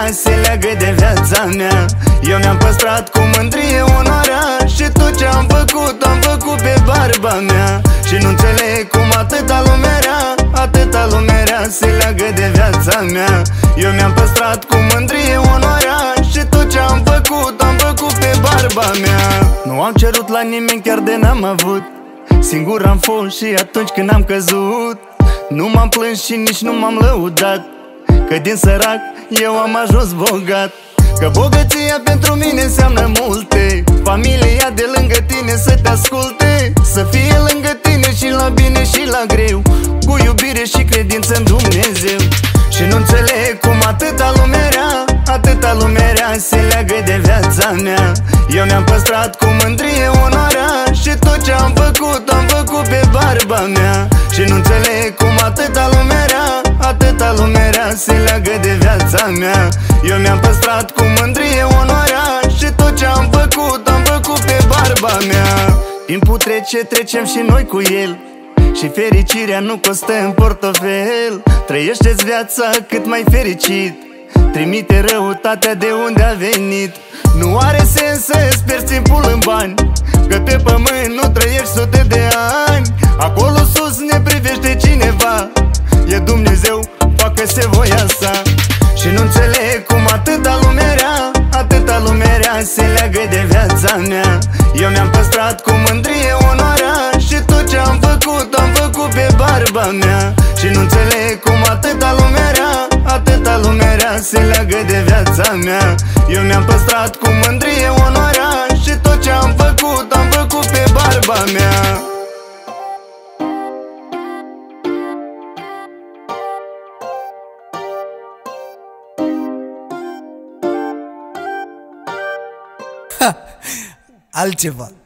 se leagă de viața mea. Eu mi-am păstrat cu mândrie onoarea și tot ce-am făcut, am făcut pe barba mea. Și nu înțeleg cum atâta lume rea se leagă de viața mea. Eu mi-am păstrat cu mândrie onoarea și tot ce-am făcut, am făcut pe barba mea. Nu am cerut la nimeni chiar de n-am avut, singur am fost și atunci când am căzut. Nu m-am plâns și nici nu m-am lăudat, că din sărac eu am ajuns bogat. Că bogăția pentru mine înseamnă multe, familia de lângă tine să te asculte, să fie lângă tine și la bine și la greu, cu iubire și credință în Dumnezeu. Și nu înțeleg cum atâta lume rea se leagă de viața mea. Eu mi-am păstrat cu mândrie onoarea și tot ce-am făcut, am făcut pe barba mea. Și nu înțeleg cum atâta lume rea se leagă de viața mea. Eu mi-am păstrat cu mândrie onoarea și tot ce-am făcut, am făcut pe barba mea. Timpul trece, trecem și noi cu el, și fericirea nu costă în portofel. Trăiește-ți viața cât mai fericit, trimite răutatea de unde a venit. Nu are sens să-ți pierzi timpul în bani, că pe pământ nu trăiești sute de ani. Acolo sus ne privește cineva, e Dumnezeu, facă-se voia sa. Și nu înțeleg cum atâta lume rea se leagă de viața mea. Eu mi-am păstrat cu mândrie onoarea și tot ce-am făcut, am făcut pe barba mea. Și nu înțeleg cum atâta lume rea se leagă de viața mea. Eu mi-am păstrat cu mândrie onoarea și tot ce-am făcut, am făcut pe barba mea. Altceva.